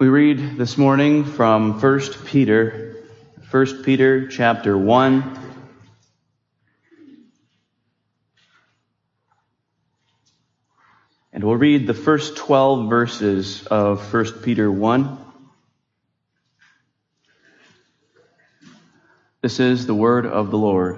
We read this morning from 1 Peter chapter 1. And we'll read the first 12 verses of 1 Peter 1. This is the word of the Lord.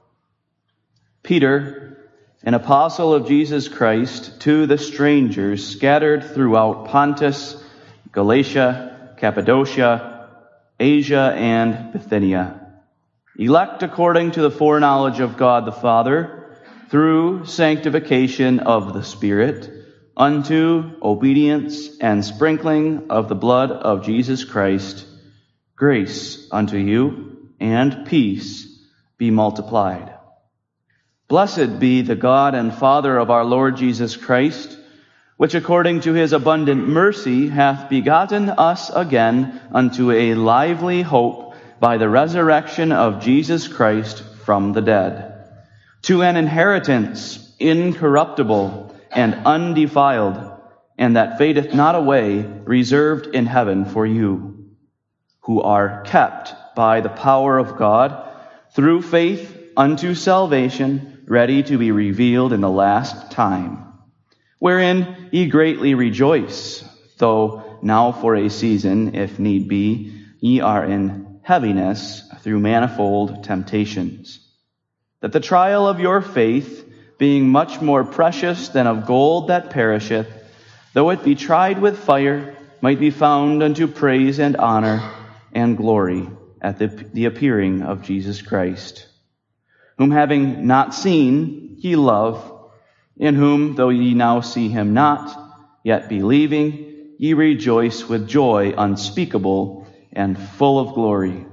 Peter, an apostle of Jesus Christ, to the strangers scattered throughout Pontus, Galatia, Cappadocia, Asia, and Bithynia, elect according to the foreknowledge of God the Father, through sanctification of the Spirit, unto obedience and sprinkling of the blood of Jesus Christ, grace unto you and peace be multiplied. Blessed be the God and Father of our Lord Jesus Christ, which according to his abundant mercy hath begotten us again unto a lively hope by the resurrection of Jesus Christ from the dead, to an inheritance incorruptible and undefiled, and that fadeth not away, reserved in heaven for you, who are kept by the power of God through faith unto salvation, ready to be revealed in the last time, wherein ye greatly rejoice, though now for a season, if need be, ye are in heaviness through manifold temptations, that the trial of your faith, being much more precious than of gold that perisheth, though it be tried with fire, might be found unto praise and honor and glory at the appearing of Jesus Christ, whom having not seen ye love, in whom, though ye now see him not, yet believing, ye rejoice with joy unspeakable and full of glory,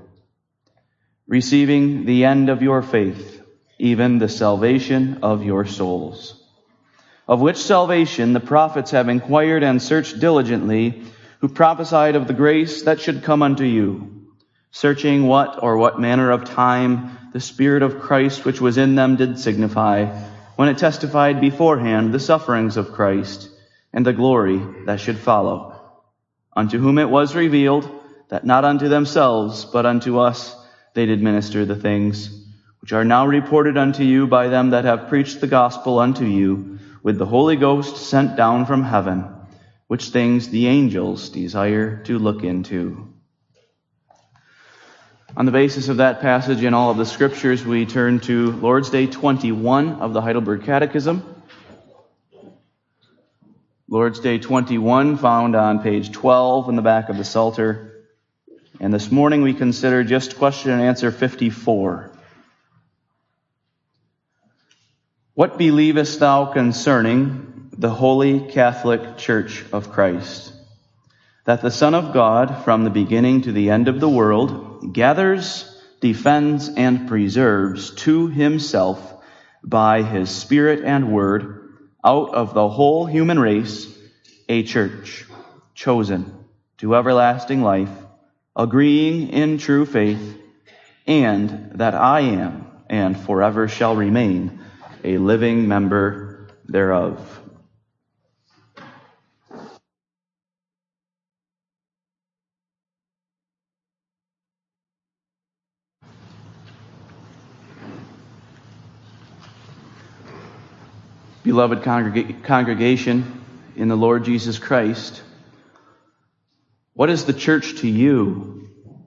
receiving the end of your faith, even the salvation of your souls, of which salvation the prophets have inquired and searched diligently, who prophesied of the grace that should come unto you, searching what manner of time the Spirit of Christ which was in them did signify, when it testified beforehand the sufferings of Christ and the glory that should follow, unto whom it was revealed that not unto themselves but unto us they did minister the things which are now reported unto you by them that have preached the gospel unto you with the Holy Ghost sent down from heaven, which things the angels desire to look into. On the basis of that passage and all of the scriptures, we turn to Lord's Day 21 of the Heidelberg Catechism. Lord's Day 21 found on page 12 in the back of the Psalter. And this morning we consider just question and answer 54. What believest thou concerning the Holy Catholic Church of Christ? That the Son of God, from the beginning to the end of the world, gathers, defends, and preserves to himself by his Spirit and Word, out of the whole human race, a church chosen to everlasting life, agreeing in true faith, and that I am, and forever shall remain, a living member thereof. Beloved congregation in the Lord Jesus Christ, what is the church to you?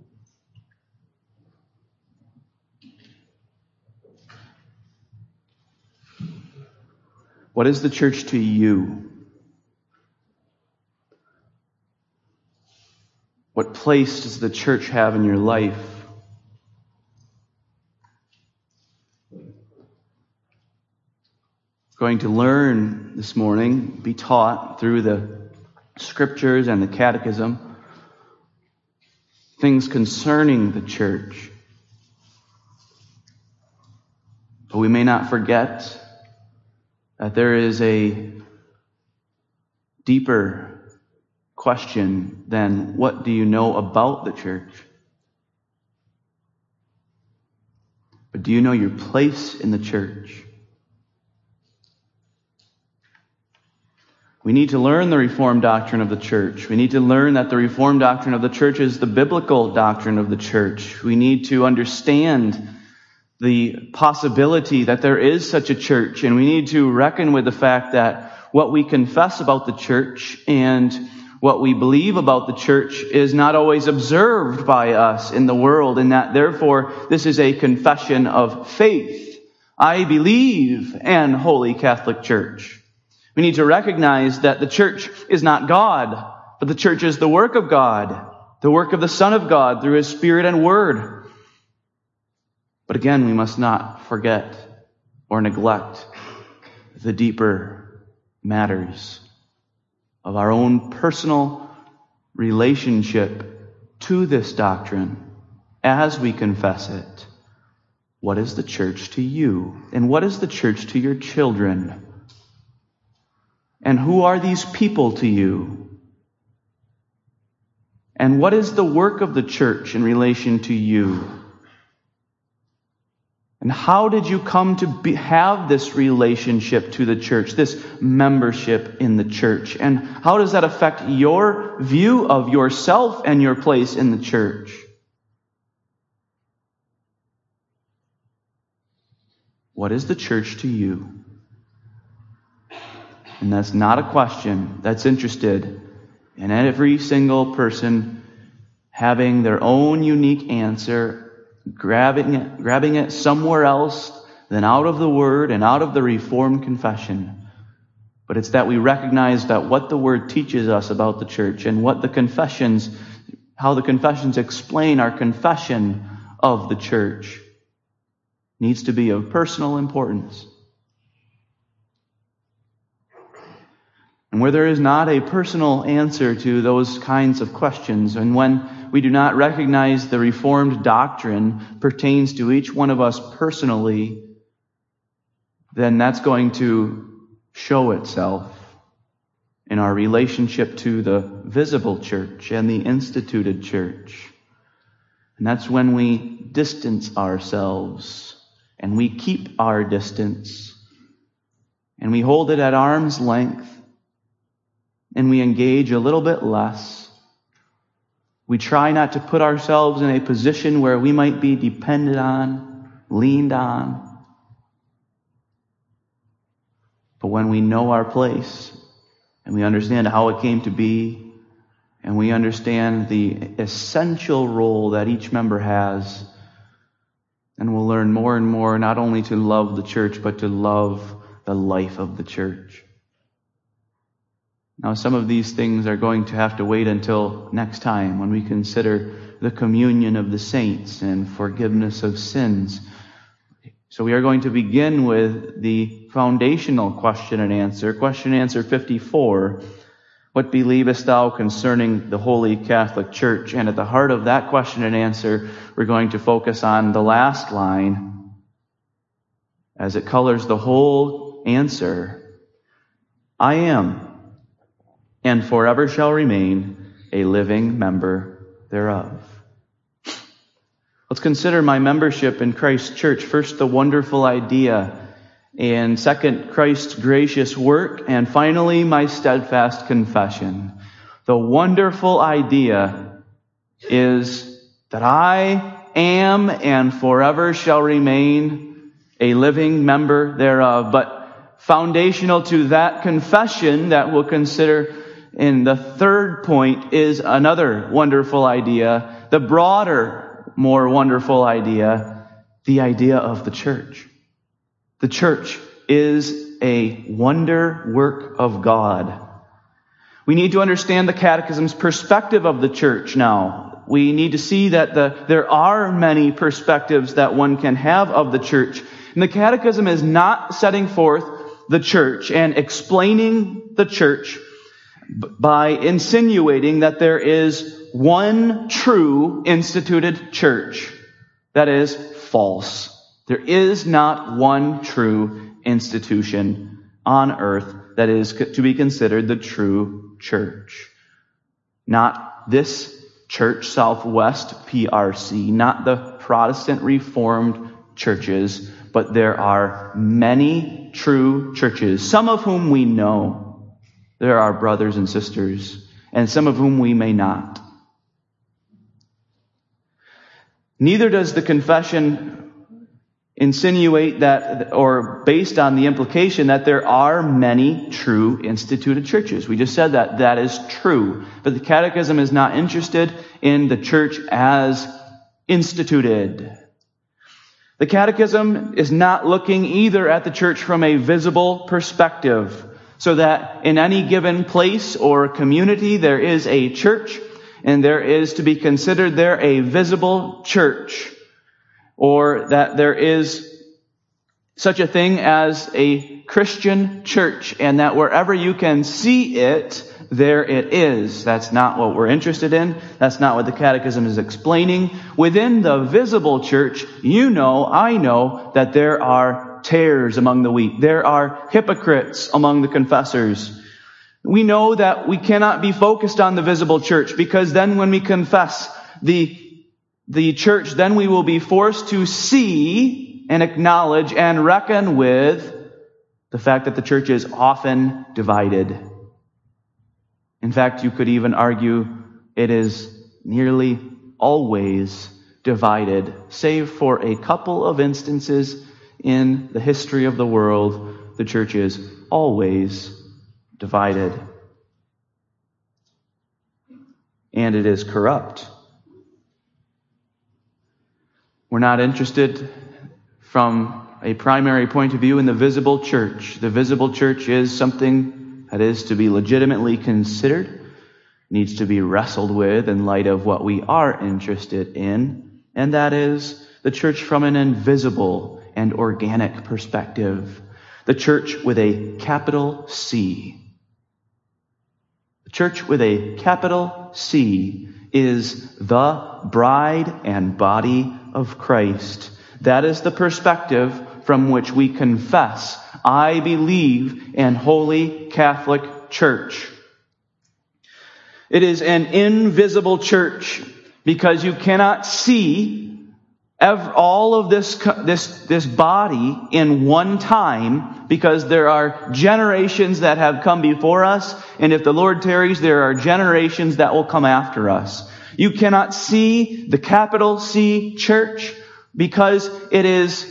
What is the church to you? What place does the church have in your life? Going to learn this morning, be taught through the scriptures and the catechism, things concerning the church. But we may not forget that there is a deeper question than what do you know about the church? But do you know your place in the church? We need to learn the Reformed doctrine of the church. We need to learn that the Reformed doctrine of the church is the biblical doctrine of the church. We need to understand the possibility that there is such a church, and we need to reckon with the fact that what we confess about the church and what we believe about the church is not always observed by us in the world, and that therefore this is a confession of faith. I believe in Holy Catholic Church. We need to recognize that the church is not God, but the church is the work of God, the work of the Son of God through His Spirit and Word. But again, we must not forget or neglect the deeper matters of our own personal relationship to this doctrine as we confess it. What is the church to you? And what is the church to your children? And who are these people to you? And what is the work of the church in relation to you? And how did you come to have this relationship to the church, this membership in the church? And how does that affect your view of yourself and your place in the church? What is the church to you? And that's not a question that's interested in every single person having their own unique answer, grabbing it somewhere else than out of the Word and out of the Reformed confession. But it's that we recognize that what the Word teaches us about the church and what how the confessions explain our confession of the church needs to be of personal importance. And where there is not a personal answer to those kinds of questions, and when we do not recognize the Reformed doctrine pertains to each one of us personally, then that's going to show itself in our relationship to the visible church and the instituted church. And that's when we distance ourselves, and we keep our distance, and we hold it at arm's length, and we engage a little bit less. We try not to put ourselves in a position where we might be depended on, leaned on. But when we know our place, and we understand how it came to be, and we understand the essential role that each member has, and we'll learn more and more not only to love the church, but to love the life of the church. Now, some of these things are going to have to wait until next time when we consider the communion of the saints and forgiveness of sins. So we are going to begin with the foundational question and answer 54. What believest thou concerning the Holy Catholic Church? And at the heart of that question and answer, we're going to focus on the last line as it colors the whole answer. I am, and forever shall remain, a living member thereof. Let's consider my membership in Christ's church. First, the wonderful idea, and second, Christ's gracious work, and finally, my steadfast confession. The wonderful idea is that I am and forever shall remain a living member thereof. But foundational to that confession that we'll consider in the third point is another wonderful idea, the broader, more wonderful idea, the idea of the church. The church is a wonder work of God. We need to understand the Catechism's perspective of the church now. We need to see that there are many perspectives that one can have of the church. And the Catechism is not setting forth the church and explaining the church by insinuating that there is one true instituted church. That is false. There is not one true institution on earth that is to be considered the true church. Not this Church Southwest PRC, not the Protestant Reformed churches, but there are many true churches, some of whom we know. There are brothers and sisters, and some of whom we may not. Neither does the confession insinuate that, or based on the implication that there are many true instituted churches. We just said that. That is true. But the Catechism is not interested in the church as instituted. The Catechism is not looking either at the church from a visible perspective, so that in any given place or community there is a church, and there is to be considered there a visible church, or that there is such a thing as a Christian church, and that wherever you can see it, there it is. That's not what we're interested in. That's not what the Catechism is explaining. Within the visible church, I know that there are tares among the wheat. There are hypocrites among the confessors. We know that we cannot be focused on the visible church, because then when we confess the church, then we will be forced to see and acknowledge and reckon with the fact that the church is often divided. In fact, you could even argue it is nearly always divided, save for a couple of instances in the history of the world. The church is always divided. And it is corrupt. We're not interested from a primary point of view in the visible church. The visible church is something that is to be legitimately considered, needs to be wrestled with in light of what we are interested in, and that is the church from an invisible and organic perspective. The church with a capital C. The church with a capital C is the bride and body of Christ. That is the perspective from which we confess, I believe in Holy Catholic Church. It is an invisible church because you cannot see all of this body in one time, because there are generations that have come before us, and if the Lord tarries, there are generations that will come after us. You cannot see the capital C church because it is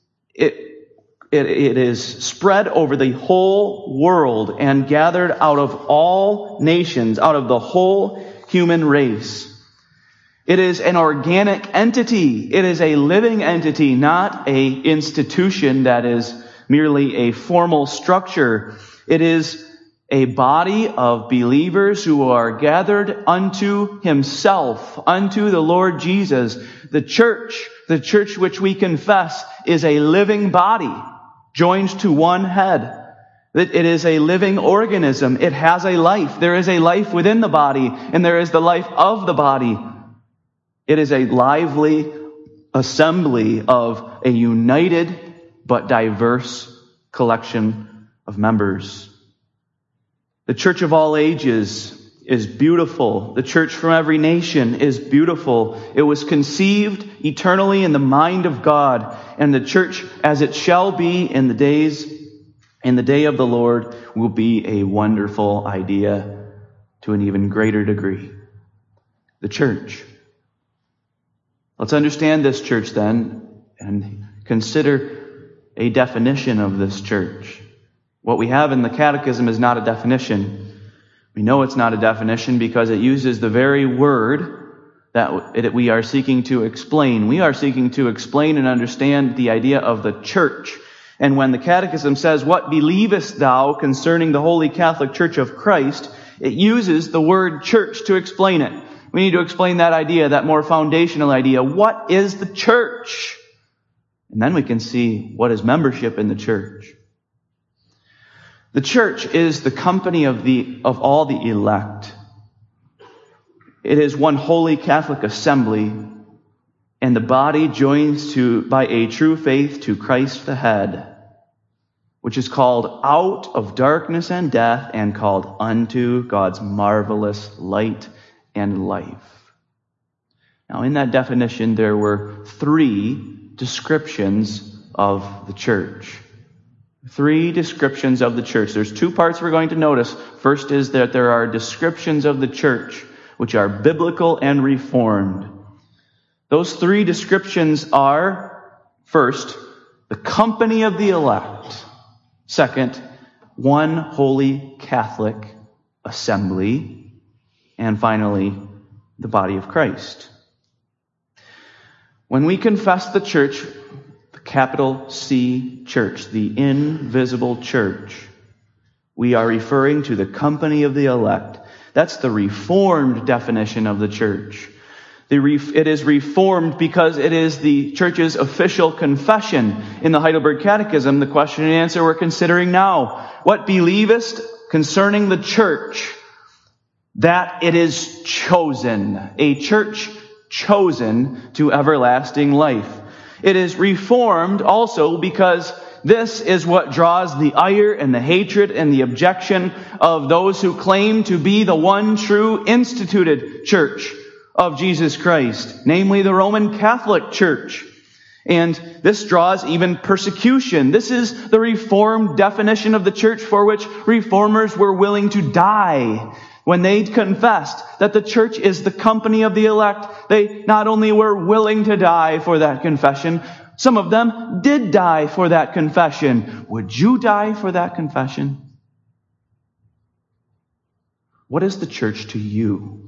spread over the whole world and gathered out of all nations, out of the whole human race. It is an organic entity. It is a living entity, not an institution that is merely a formal structure. It is a body of believers who are gathered unto Himself, unto the Lord Jesus. The church which we confess, is a living body joined to one head. It is a living organism. It has a life. There is a life within the body, and there is the life of the body. It is a lively assembly of a united but diverse collection of members. The church of all ages is beautiful. The church from every nation is beautiful. It was conceived eternally in the mind of God, and the church, as it shall be in the day of the Lord, will be a wonderful idea to an even greater degree. The church. Let's understand this church then and consider a definition of this church. What we have in the Catechism is not a definition. We know it's not a definition because it uses the very word that we are seeking to explain. We are seeking to explain and understand the idea of the church. And when the Catechism says, "What believest thou concerning the Holy Catholic Church of Christ?" it uses the word church to explain it. We need to explain that idea, that more foundational idea. What is the church? And then we can see what is membership in the church. The church is the company of all the elect. It is one holy Catholic assembly, and the body joins by a true faith to Christ the head, which is called out of darkness and death and called unto God's marvelous light and life. Now, in that definition, there were 3 descriptions of the church. Three descriptions of the church. There's two parts we're going to notice. First is that there are descriptions of the church, which are biblical and reformed. Those three descriptions are, first, the company of the elect. Second, one holy Catholic assembly. And finally, the body of Christ. When we confess the church, the capital C church, the invisible church, we are referring to the company of the elect. That's the Reformed definition of the church. It is Reformed because it is the church's official confession. In the Heidelberg Catechism, the question and answer we're considering now: what believest concerning the church? That it is chosen, a church chosen to everlasting life. It is Reformed also because this is what draws the ire and the hatred and the objection of those who claim to be the one true instituted church of Jesus Christ, namely the Roman Catholic Church. And this draws even persecution. This is the Reformed definition of the church for which reformers were willing to die. When they confessed that the church is the company of the elect, they not only were willing to die for that confession, some of them did die for that confession. Would you die for that confession? What is the church to you?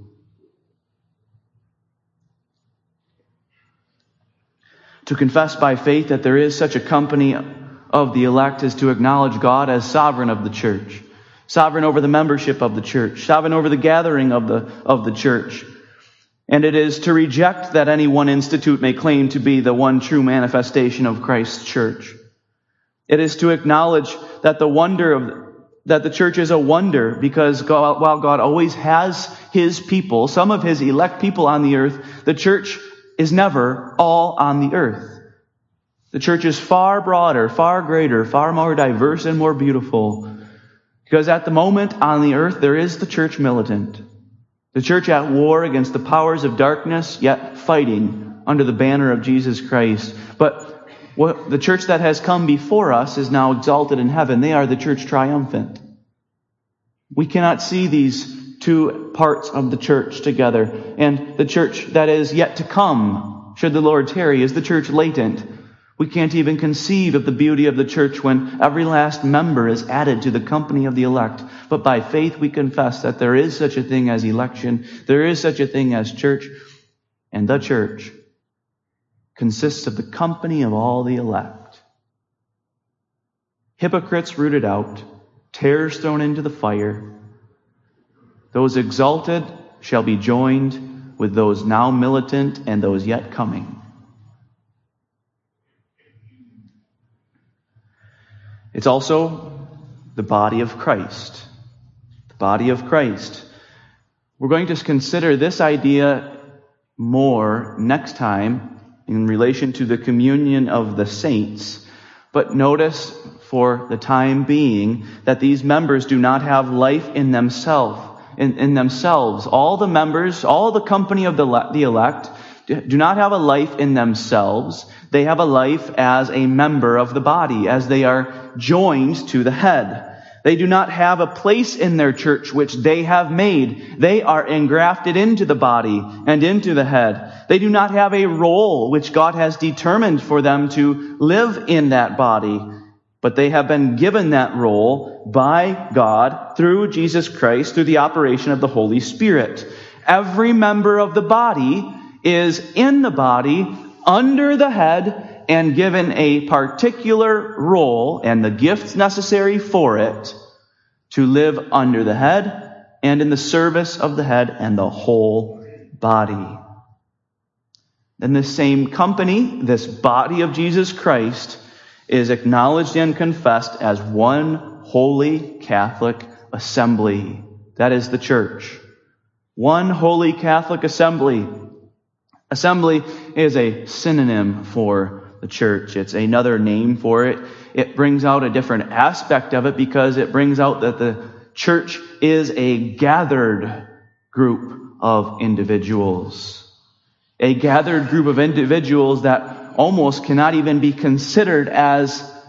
To confess by faith that there is such a company of the elect is to acknowledge God as sovereign of the church, sovereign over the membership of the church, sovereign over the gathering of the church. And it is to reject that any one institute may claim to be the one true manifestation of Christ's church. It is to acknowledge that that the church is a wonder because while God always has His people, some of His elect people on the earth, the church is never all on the earth. The church is far broader, far greater, far more diverse and more beautiful. Because at the moment on the earth, there is the church militant. The church at war against the powers of darkness, yet fighting under the banner of Jesus Christ. But the church that has come before us is now exalted in heaven. They are the church triumphant. We cannot see these two parts of the church together. And the church that is yet to come, should the Lord tarry, is the church latent. We can't even conceive of the beauty of the church when every last member is added to the company of the elect. But by faith we confess that there is such a thing as election, there is such a thing as church, and the church consists of the company of all the elect. Hypocrites rooted out, tares thrown into the fire. Those exalted shall be joined with those now militant and those yet coming. It's also the body of Christ. The body of Christ. We're going to consider this idea more next time in relation to the communion of the saints. But notice for the time being that these members do not have life in themselves. All the members, all the company of the elect do not have a life in themselves. They have a life as a member of the body, as they are joined to the head. They do not have a place in their church which they have made. They are engrafted into the body and into the head. They do not have a role which God has determined for them to live in that body, but they have been given that role by God through Jesus Christ, through the operation of the Holy Spirit. Every member of the body is in the body, under the head, and given a particular role and the gifts necessary for it to live under the head and in the service of the head and the whole body. Then this same company, this body of Jesus Christ, is acknowledged and confessed as one holy Catholic assembly. That is the church. One holy Catholic assembly. Assembly is a synonym for the church. It's another name for it. It brings out a different aspect of it because it brings out that the church is a gathered group of individuals. A gathered group of individuals that almost cannot even be considered as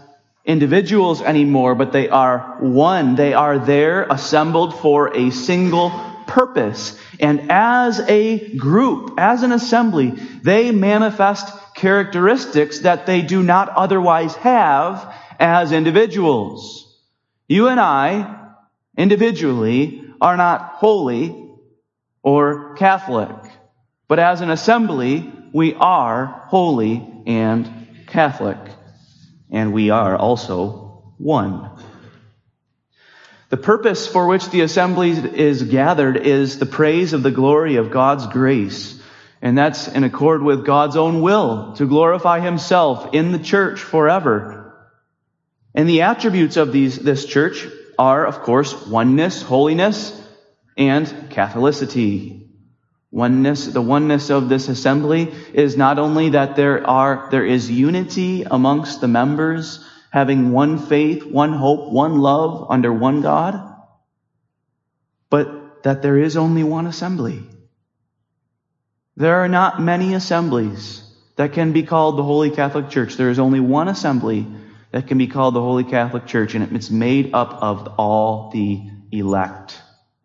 individuals anymore, but they are one. They are there assembled for a single purpose. And as a group, as an assembly, they manifest characteristics that they do not otherwise have as individuals. You and I, individually, are not holy or Catholic. But as an assembly, we are holy and Catholic. And we are also one. The purpose for which the assembly is gathered is the praise of the glory of God's grace. And that's in accord with God's own will to glorify Himself in the church forever. And the attributes of this church are, of course, oneness, holiness, and Catholicity. The oneness of this assembly is not only that there is unity amongst the members, having one faith, one hope, one love under one God, but that there is only one assembly. There are not many assemblies that can be called the Holy Catholic Church. There is only one assembly that can be called the Holy Catholic Church, and it's made up of all the elect.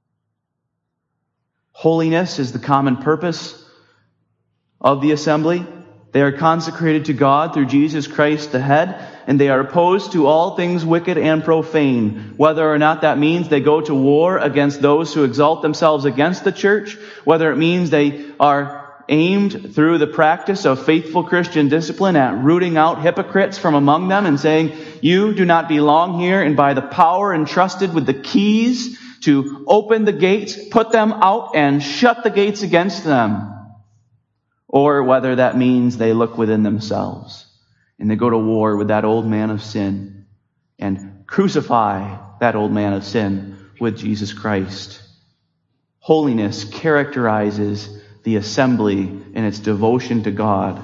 Holiness is the common purpose of the assembly. They are consecrated to God through Jesus Christ the head, and they are opposed to all things wicked and profane. Whether or not that means they go to war against those who exalt themselves against the church, whether it means they are aimed through the practice of faithful Christian discipline at rooting out hypocrites from among them and saying, you do not belong here, and by the power entrusted with the keys to open the gates, put them out and shut the gates against them. Or whether that means they look within themselves and they go to war with that old man of sin and crucify that old man of sin with Jesus Christ. Holiness characterizes the assembly in its devotion to God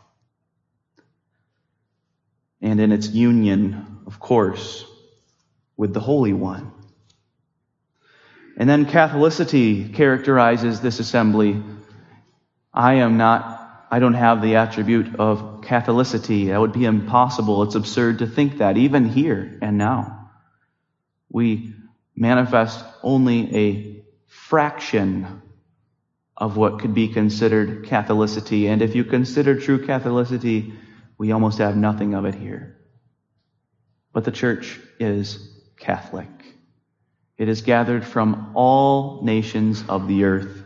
and in its union, of course, with the Holy One. And then Catholicity characterizes this assembly. I don't have the attribute of Catholicity. That would be impossible. It's absurd to think that, even here and now. We manifest only a fraction of what could be considered Catholicity. And if you consider true Catholicity, we almost have nothing of it here. But the church is Catholic. It is gathered from all nations of the earth.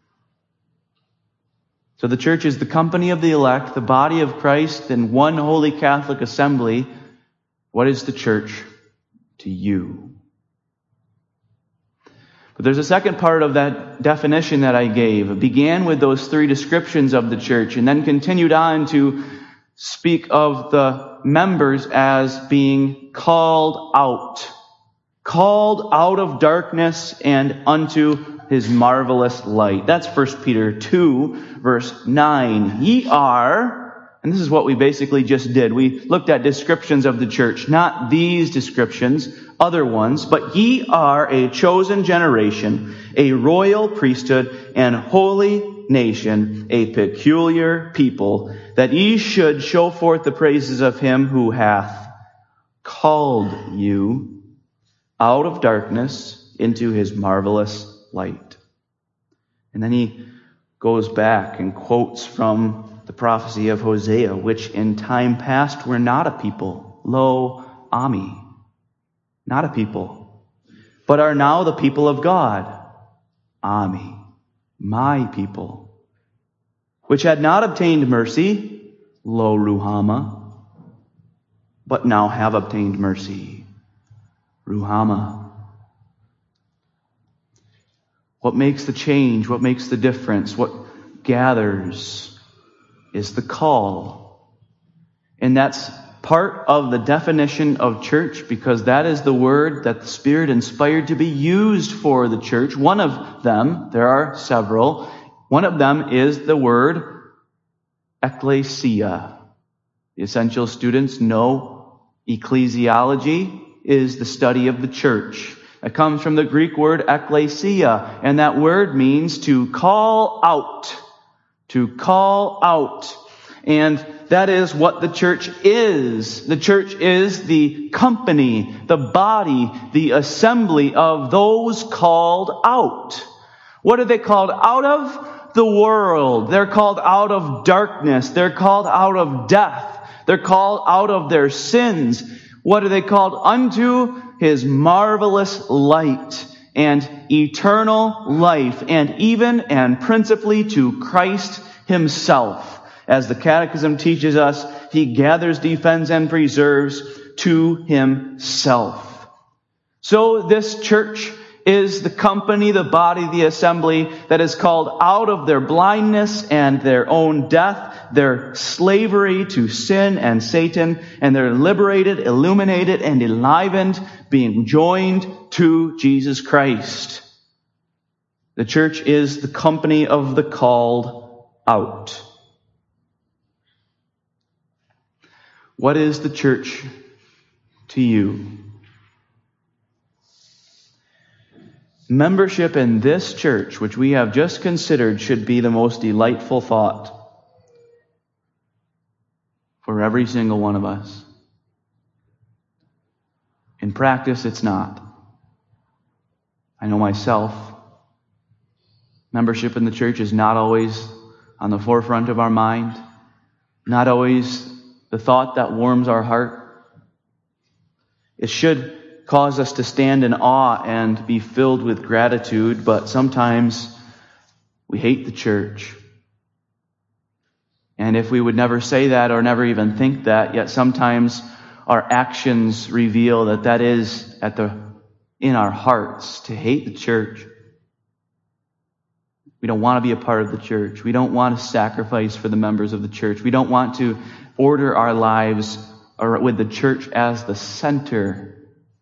So the church is the company of the elect, the body of Christ, and one holy Catholic assembly. What is the church to you? But there's a second part of that definition that I gave. It began with those three descriptions of the church and then continued on to speak of the members as being called out of darkness and unto His marvelous light. That's 1 Peter 2, verse 9. Ye are, and this is what we basically just did. We looked at descriptions of the church, not these descriptions, other ones, but ye are a chosen generation, a royal priesthood, and holy nation, a peculiar people, that ye should show forth the praises of Him who hath called you out of darkness into His marvelous light. And then he goes back and quotes from the prophecy of Hosea, which in time past were not a people, lo, Ami, not a people, but are now the people of God, Ami, my people, which had not obtained mercy, lo, Ruhama, but now have obtained mercy, Ruhama. What makes the change, what makes the difference, what gathers is the call. And that's part of the definition of church, because that is the word that the Spirit inspired to be used for the church. One of them, there are several, one of them is the word ecclesia. The essential students know ecclesiology is the study of the church. It comes from the Greek word ekklesia, and that word means to call out. To call out. And that is what the church is. The church is the company, the body, the assembly of those called out. What are they called out of? The world. They're called out of darkness. They're called out of death. They're called out of their sins. What are they called unto? His marvelous light and eternal life, and even and principally to Christ Himself. As the Catechism teaches us, He gathers, defends, and preserves to Himself. So this church is the company, the body, the assembly that is called out of their blindness and their own death, their slavery to sin and Satan, and they're liberated, illuminated, and enlivened, being joined to Jesus Christ. The church is the company of the called out. What is the church to you? Membership in this church, which we have just considered, should be the most delightful thought for every single one of us. In practice, it's not. I know myself. Membership in the church is not always on the forefront of our mind, not always the thought that warms our heart. It should cause us to stand in awe and be filled with gratitude, but sometimes we hate the church. And if we would never say that or never even think that, yet sometimes our actions reveal that that is in our hearts, to hate the church. We don't want to be a part of the church. We don't want to sacrifice for the members of the church. We don't want to order our lives with the church as the center.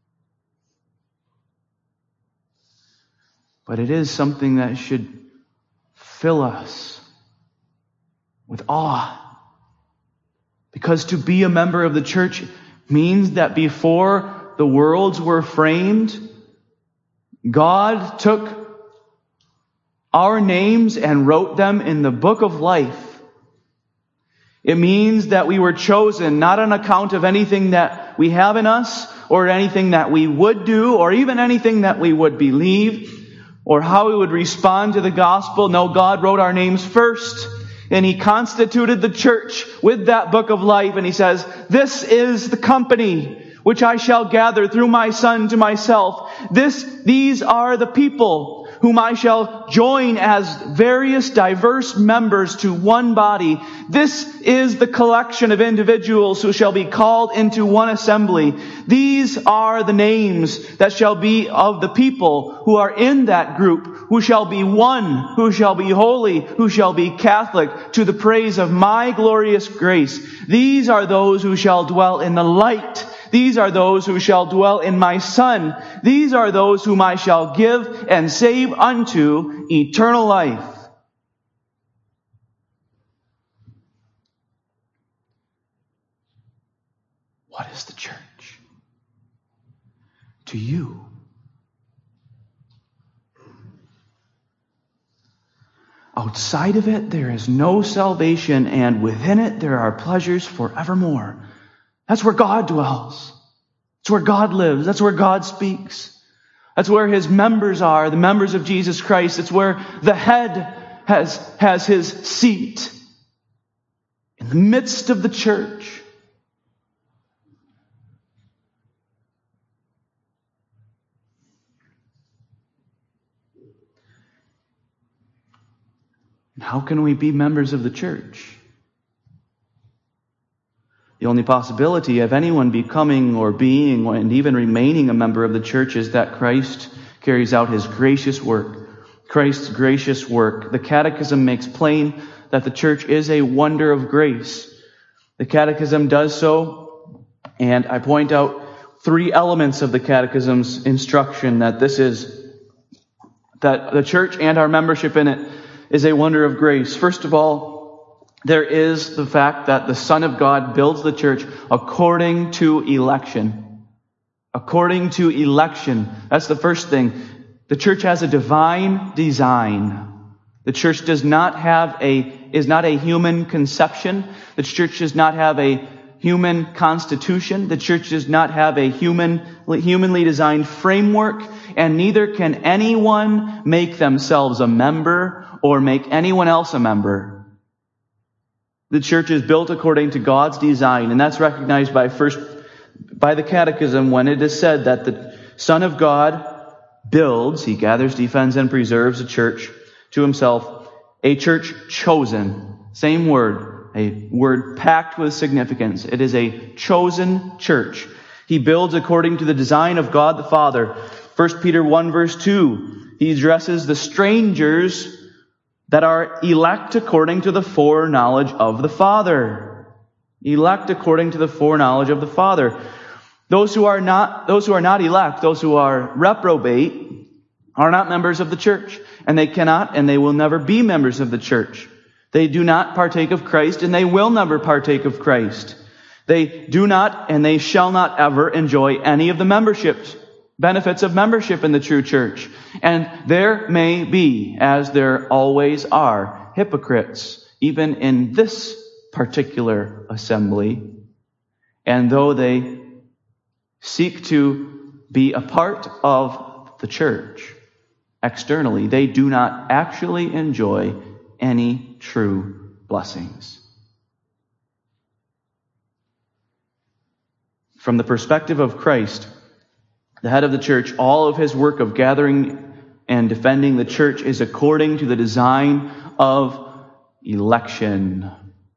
But it is something that should fill us with awe. Because to be a member of the church means that before the worlds were framed, God took our names and wrote them in the book of life. It means that we were chosen not on account of anything that we have in us, or anything that we would do, or even anything that we would believe, or how we would respond to the gospel. No, God wrote our names first, and He constituted the church with that book of life, and He says, "This is the company which I shall gather through my Son to myself. These are the people whom I shall join as various diverse members to one body. This is the collection of individuals who shall be called into one assembly. These are the names that shall be of the people who are in that group, who shall be one, who shall be holy, who shall be Catholic, to the praise of my glorious grace. These are those who shall dwell in the light. These are those who shall dwell in my Son. These are those whom I shall give and save unto eternal life." What is the church to you? Outside of it, there is no salvation, and within it, there are pleasures forevermore. That's where God dwells. That's where God lives. That's where God speaks. That's where His members are, the members of Jesus Christ. It's where the head has His seat in the midst of the church. And how can we be members of the church? The only possibility of anyone becoming or being and even remaining a member of the church is that Christ carries out His gracious work. Christ's gracious work. The Catechism makes plain that the church is a wonder of grace. The Catechism does so, and I point out 3 elements of the Catechism's instruction that the church and our membership in it is a wonder of grace. First of all, there is the fact that the Son of God builds the church according to election. According to election. That's the first thing. The church has a divine design. The church is not a human conception. The church does not have a human constitution. The church does not have a humanly designed framework, and neither can anyone make themselves a member or make anyone else a member. The church is built according to God's design, and that's recognized by the Catechism when it is said that the Son of God builds, He gathers, defends, and preserves a church to Himself, a church chosen. Same word, a word packed with significance. It is a chosen church. He builds according to the design of God the Father. 1 Peter 1 verse 2, he addresses the strangers that are elect according to the foreknowledge of the Father. Elect according to the foreknowledge of the Father. Those who are not elect, those who are reprobate, are not members of the church. And they cannot and they will never be members of the church. They do not partake of Christ and they will never partake of Christ. They do not and they shall not ever enjoy any of the benefits of membership in the true church. And there may be, as there always are, hypocrites, even in this particular assembly. And though they seek to be a part of the church externally, they do not actually enjoy any true blessings. From the perspective of Christ, the head of the church, all of His work of gathering and defending the church is according to the design of election.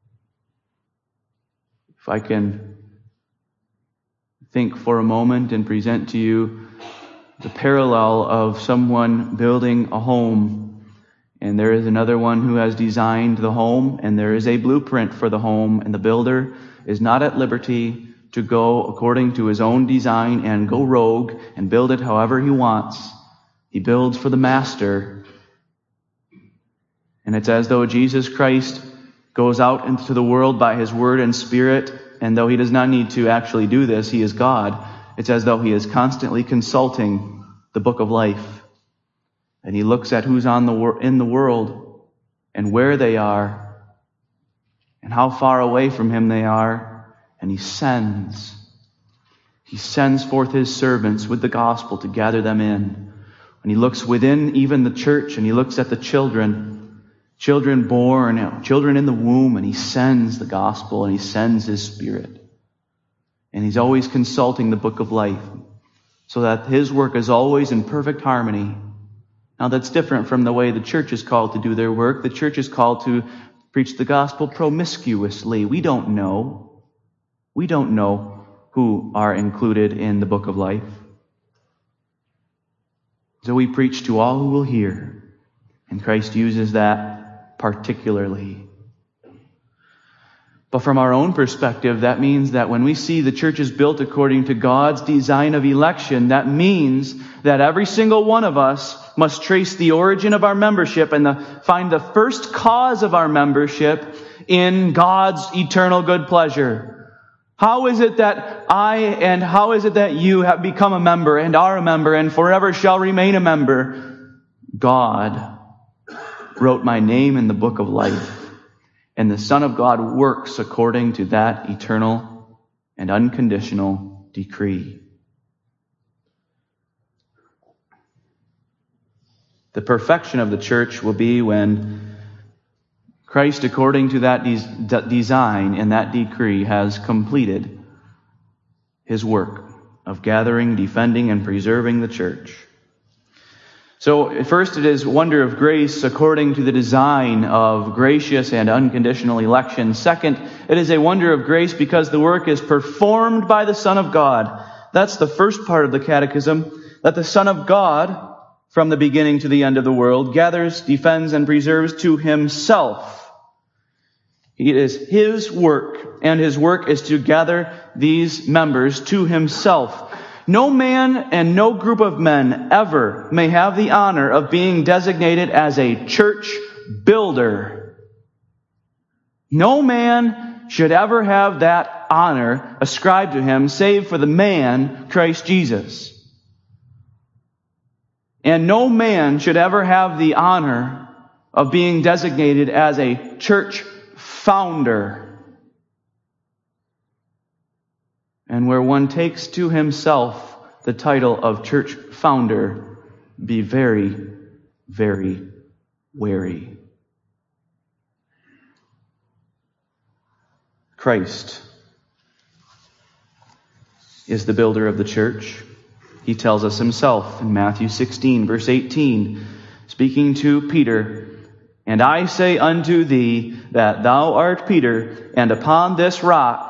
If I can think for a moment and present to you the parallel of someone building a home, and there is another one who has designed the home, and there is a blueprint for the home, and the builder is not at liberty to go according to his own design and go rogue and build it however he wants. He builds for the master. And it's as though Jesus Christ goes out into the world by His Word and Spirit, and though He does not need to actually do this, He is God. It's as though He is constantly consulting the book of life. And He looks at who's in the world and where they are and how far away from Him they are. And He sends forth His servants with the gospel to gather them in. And He looks within even the church, and He looks at the children born, children in the womb, and He sends the gospel and He sends His Spirit. And He's always consulting the book of life so that His work is always in perfect harmony. Now that's different from the way the church is called to do their work. The church is called to preach the gospel promiscuously. We don't know who are included in the book of life. So we preach to all who will hear. And Christ uses that particularly. But from our own perspective, that means that when we see the church is built according to God's design of election, that means that every single one of us must trace the origin of our membership and find the first cause of our membership in God's eternal good pleasure. How is it that how is it that you have become a member and are a member and forever shall remain a member? God wrote my name in the book of life, and the Son of God works according to that eternal and unconditional decree. The perfection of the church will be when Christ, according to that design and that decree, has completed His work of gathering, defending, and preserving the church. So, first it is wonder of grace according to the design of gracious and unconditional election. Second, it is a wonder of grace because the work is performed by the Son of God. That's the first part of the Catechism, that the Son of God, from the beginning to the end of the world, gathers, defends, and preserves to Himself. It is His work, and His work is to gather these members to Himself. No man and no group of men ever may have the honor of being designated as a church builder. No man should ever have that honor ascribed to him save for the man, Christ Jesus. And no man should ever have the honor of being designated as a church founder, and where one takes to himself the title of church founder, be very, very wary. Christ is the builder of the church. He tells us himself in Matthew 16, verse 18, speaking to Peter, "And I say unto thee that thou art Peter, and upon this rock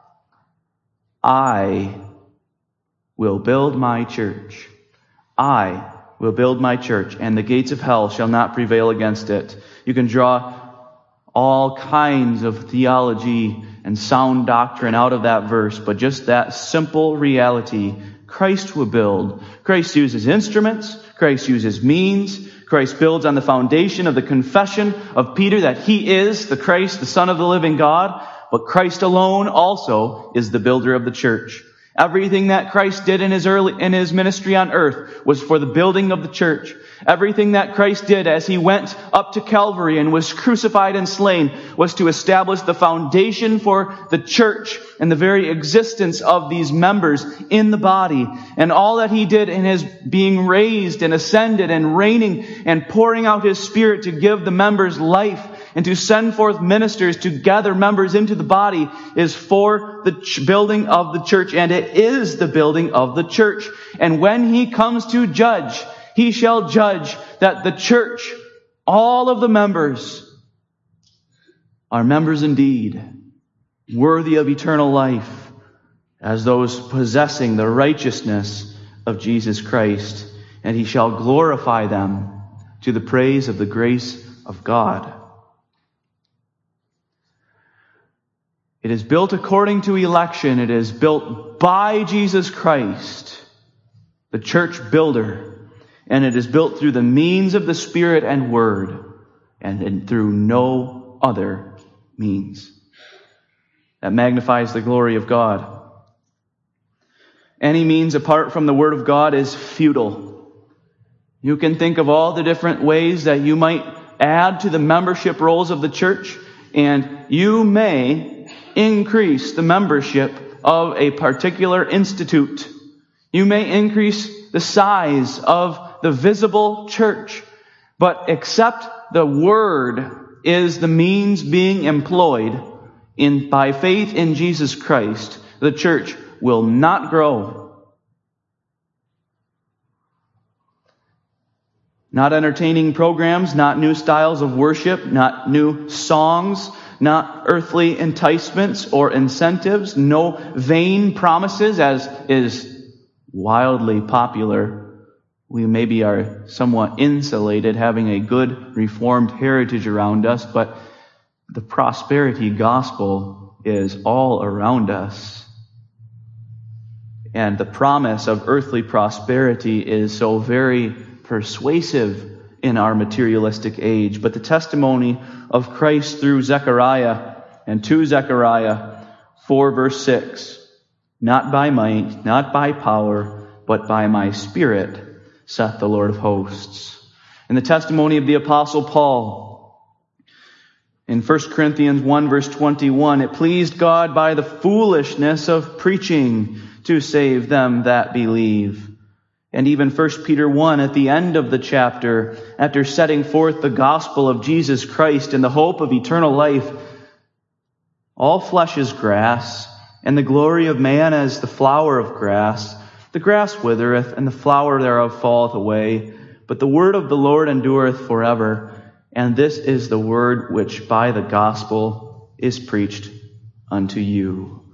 I will build my church. I will build my church, and the gates of hell shall not prevail against it." You can draw all kinds of theology and sound doctrine out of that verse, but just that simple reality, Christ will build. Christ uses instruments. Christ uses means. Christ builds on the foundation of the confession of Peter that he is the Christ, the Son of the living God. But Christ alone also is the builder of the church. Everything that Christ did in his ministry on earth was for the building of the church. Everything that Christ did as he went up to Calvary and was crucified and slain was to establish the foundation for the church and the very existence of these members in the body. And all that he did in his being raised and ascended and reigning and pouring out his Spirit to give the members life and to send forth ministers to gather members into the body is for the building of the church, and it is the building of the church. And when he comes to judge, he shall judge that the church, all of the members, are members indeed, worthy of eternal life, as those possessing the righteousness of Jesus Christ, and he shall glorify them to the praise of the grace of God. It is built according to election. It is built by Jesus Christ, the church builder. And it is built through the means of the Spirit and Word, and through no other means. That magnifies the glory of God. Any means apart from the Word of God is futile. You can think of all the different ways that you might add to the membership rolls of the church, and you may increase the membership of a particular institute. You may increase the size of the visible church, but except the Word is the means being employed by faith in Jesus Christ, the church will not grow. Not entertaining programs, not new styles of worship, not new songs, not earthly enticements or incentives, no vain promises, as is wildly popular. We maybe are somewhat insulated, having a good Reformed heritage around us, but the prosperity gospel is all around us. And the promise of earthly prosperity is so very persuasive in our materialistic age. But the testimony of Christ through Zechariah and to Zechariah 4 verse 6, "Not by might, not by power, but by my Spirit, saith the Lord of hosts." And the testimony of the Apostle Paul in 1 Corinthians 1 verse 21, "It pleased God by the foolishness of preaching to save them that believe." And even 1 Peter 1 at the end of the chapter, after setting forth the gospel of Jesus Christ and the hope of eternal life, "All flesh is grass, and the glory of man as the flower of grass. The grass withereth, and the flower thereof falleth away. But the word of the Lord endureth forever. And this is the word which by the gospel is preached unto you."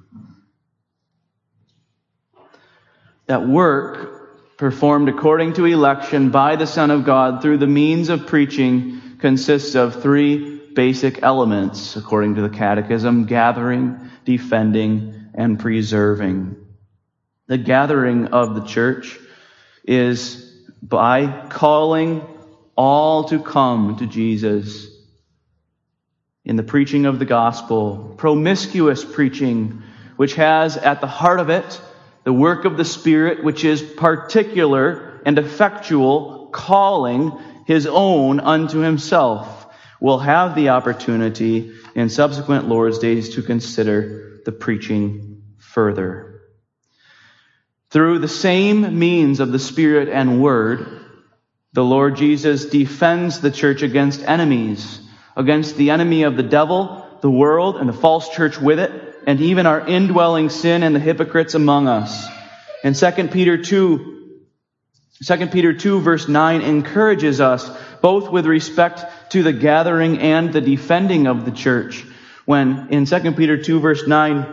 That work performed according to election by the Son of God through the means of preaching consists of three basic elements, according to the Catechism: gathering, defending, and preserving. The gathering of the church is by calling all to come to Jesus in the preaching of the gospel, promiscuous preaching, which has at the heart of it the work of the Spirit, which is particular and effectual, calling his own unto himself. we'll have the opportunity in subsequent Lord's days to consider the preaching further. Through the same means of the Spirit and Word, the Lord Jesus defends the church against enemies, against the enemy of the devil, the world, and the false church with it, and even our indwelling sin and the hypocrites among us. And 2 Peter 2 verse 9 encourages us both with respect to the gathering and the defending of the church. When in 2 Peter 2 verse 9,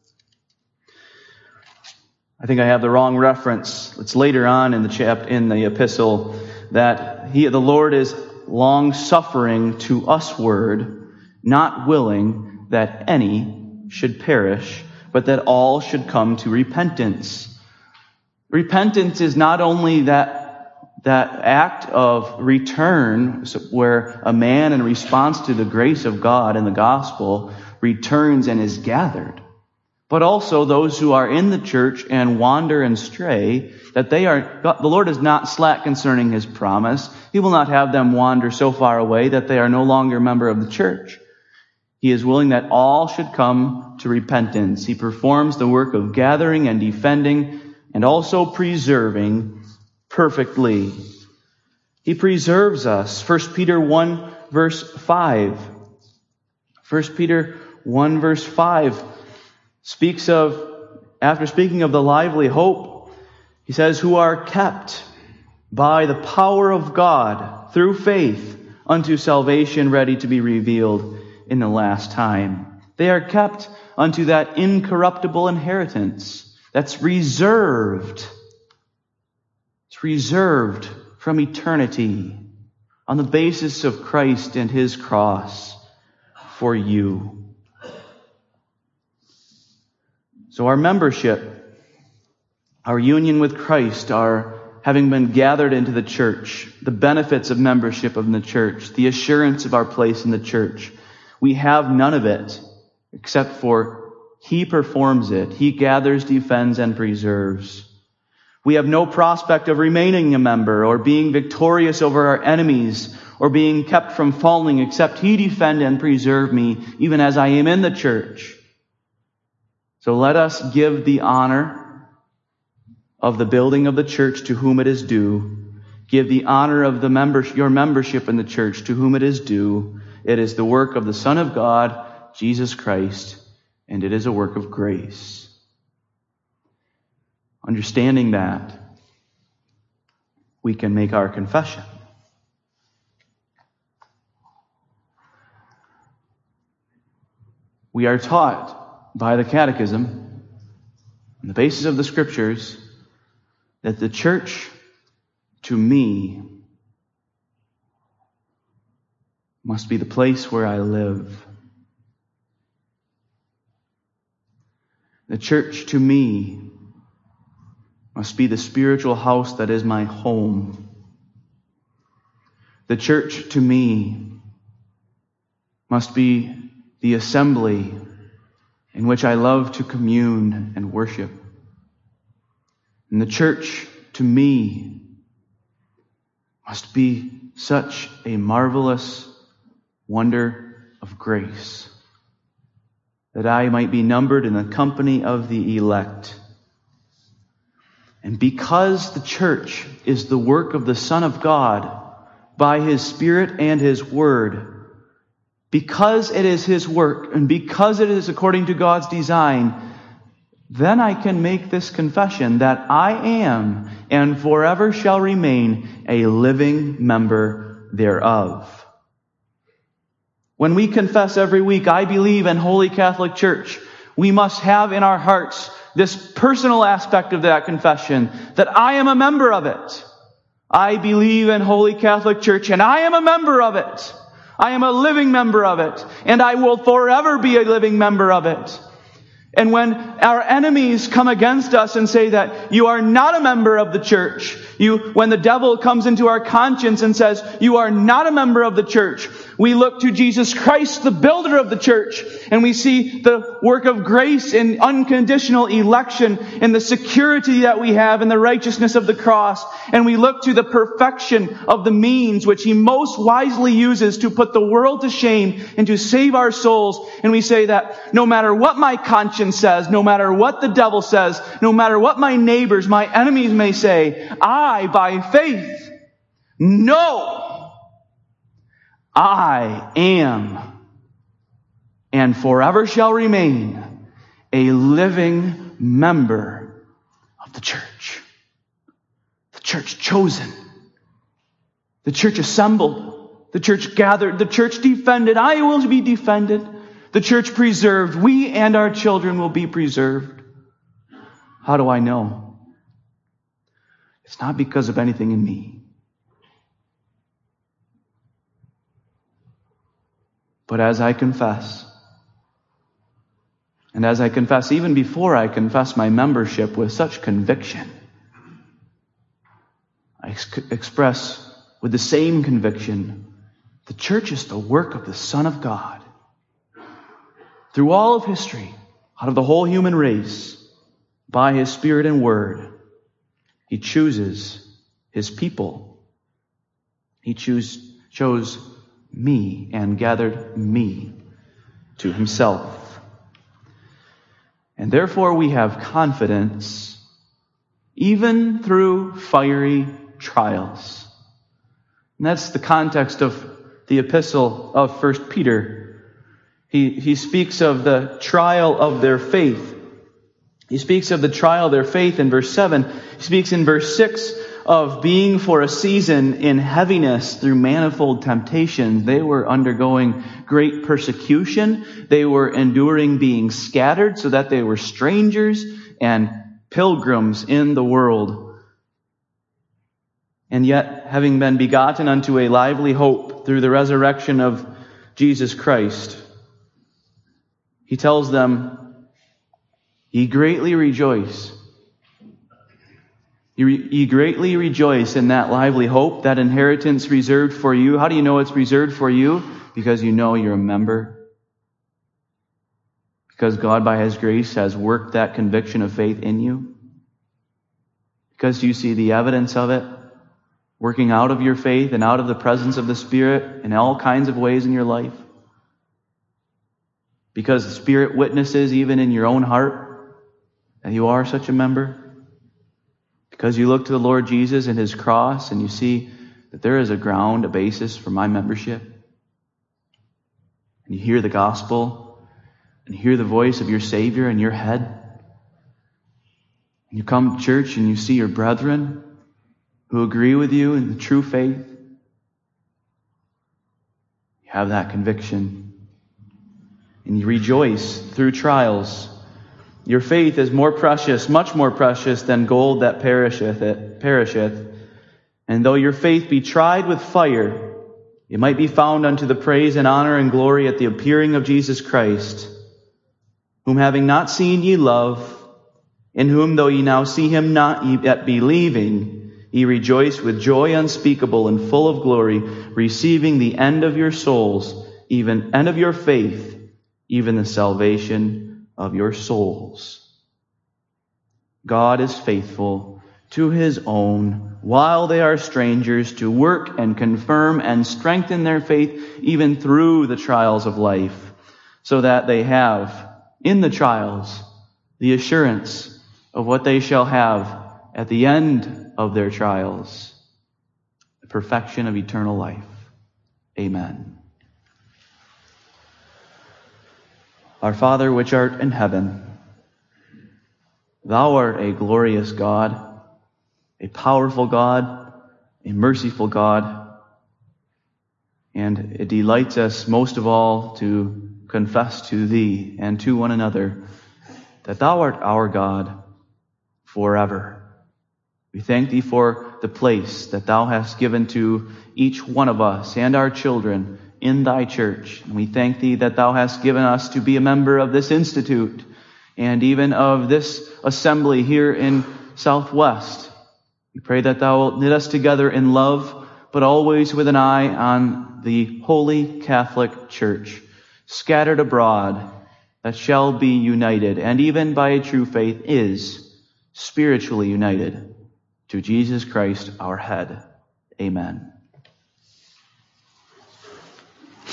I think I have the wrong reference. It's later on in the epistle that the Lord is long-suffering to usward, not willing that any should perish, but that all should come to repentance. Repentance is not only that act of return where a man, in response to the grace of God and the gospel, returns and is gathered, but also those who are in the church and wander and stray, that the Lord is not slack concerning His promise. He will not have them wander so far away that they are no longer a member of the church. He is willing that all should come to repentance. He performs the work of gathering and defending and also preserving perfectly. He preserves us. 1 Peter 1 verse 5. 1 Peter 1 verse 5 speaks of, after speaking of the lively hope, he says, who are kept by the power of God through faith unto salvation ready to be revealed in the last time. They are kept unto that incorruptible inheritance that's reserved. It's reserved from eternity on the basis of Christ and His cross for you. So our membership, our union with Christ, our having been gathered into the church, the benefits of membership in the church, the assurance of our place in the church, we have none of it except for He performs it. He gathers, defends, and preserves. We have no prospect of remaining a member or being victorious over our enemies or being kept from falling except He defend and preserve me even as I am in the church. So let us give the honor of the building of the church to whom it is due. Give the honor of your membership in the church to whom it is due. It is the work of the Son of God, Jesus Christ, and it is a work of grace. Understanding that, we can make our confession. We are taught by the Catechism, on the basis of the Scriptures, that the church, to me, must be the place where I live. The church, to me, must be the spiritual house that is my home. The church, to me, must be the assembly in which I love to commune and worship. And the church, to me, must be such a marvelous wonder of grace that I might be numbered in the company of the elect. And because the church is the work of the Son of God by His Spirit and His Word, because it is His work and because it is according to God's design, then I can make this confession that I am and forever shall remain a living member thereof. When we confess every week, I believe in Holy Catholic Church, we must have in our hearts this personal aspect of that confession, that I am a member of it. I believe in Holy Catholic Church and I am a member of it. I am a living member of it, and I will forever be a living member of it. And when our enemies come against us and say that you are not a member of the church, When the devil comes into our conscience and says, you are not a member of the church, we look to Jesus Christ, the builder of the church, and we see the work of grace and unconditional election and the security that we have in the righteousness of the cross. And we look to the perfection of the means which He most wisely uses to put the world to shame and to save our souls. And we say that no matter what my conscience says, no matter what the devil says, no matter what my neighbors, my enemies may say, I, by faith, know I am and forever shall remain a living member of the church. The church chosen. The church assembled. The church gathered. The church defended. I will be defended. The church preserved. We and our children will be preserved. How do I know? It's not because of anything in me. But as I confess, and as I confess, even before I confess my membership with such conviction, I express with the same conviction, the church is the work of the Son of God. Through all of history, out of the whole human race, by His Spirit and Word, He chooses His people. He chose me and gathered me to Himself. And therefore we have confidence even through fiery trials. And that's the context of the epistle of 1 Peter. He speaks of the trial of their faith. He speaks of the trial of their faith in verse 7. He speaks in verse 6 of being for a season in heaviness through manifold temptations. They were undergoing great persecution. They were enduring being scattered so that they were strangers and pilgrims in the world. And yet, having been begotten unto a lively hope through the resurrection of Jesus Christ, He tells them, ye greatly rejoice. Ye greatly rejoice in that lively hope, that inheritance reserved for you. How do you know it's reserved for you? Because you know you're a member. Because God, by His grace, has worked that conviction of faith in you. Because you see the evidence of it working out of your faith and out of the presence of the Spirit in all kinds of ways in your life. Because the Spirit witnesses even in your own heart that you are such a member. Because you look to the Lord Jesus and His cross and you see that there is a ground, a basis for my membership. And you hear the gospel and you hear the voice of your Savior in your head. And you come to church and you see your brethren who agree with you in the true faith. You have that conviction. And you rejoice through trials. Your faith is more precious, much more precious than gold that perisheth. And though your faith be tried with fire, it might be found unto the praise and honor and glory at the appearing of Jesus Christ, whom having not seen ye love, in whom though ye now see Him not, ye yet believing, ye rejoice with joy unspeakable and full of glory, receiving the end of your souls, even end of your faith, even the salvation of your souls. God is faithful to His own while they are strangers to work and confirm and strengthen their faith even through the trials of life, so that they have in the trials the assurance of what they shall have at the end of their trials, the perfection of eternal life. Amen. Our Father, which art in heaven, Thou art a glorious God, a powerful God, a merciful God, and it delights us most of all to confess to Thee and to one another that Thou art our God forever. We thank Thee for the place that Thou hast given to each one of us and our children in Thy church. And we thank Thee that Thou hast given us to be a member of this institute and even of this assembly here in Southwest. We pray that thou wilt knit us together in love, but always with an eye on the Holy Catholic Church, scattered abroad, that shall be united, and even by a true faith is spiritually united to Jesus Christ our head. Amen.